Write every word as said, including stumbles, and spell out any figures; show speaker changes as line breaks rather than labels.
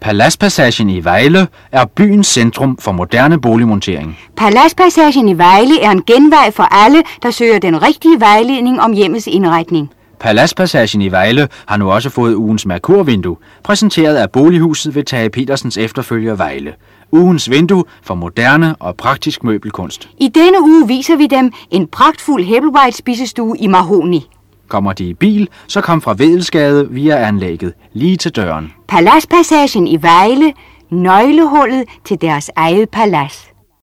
Paladspassagen i Vejle er byens centrum for moderne boligmontering.
Paladspassagen i Vejle er en genvej for alle, der søger den rigtige vejledning om hjemmets indretning.
Paladspassagen i Vejle har nu også fået ugens Merkur-vindue, præsenteret af bolighuset ved Tage Petersens efterfølger Vejle. Ugens vindue for moderne og praktisk møbelkunst.
I denne uge viser vi dem en pragtfuld Hebblewhite spisestue i mahogni.
Kommer de i bil, så kom fra Vedelsgade via anlægget, lige til døren.
Paladspassagen i Vejle, nøglehullet til deres eget palads.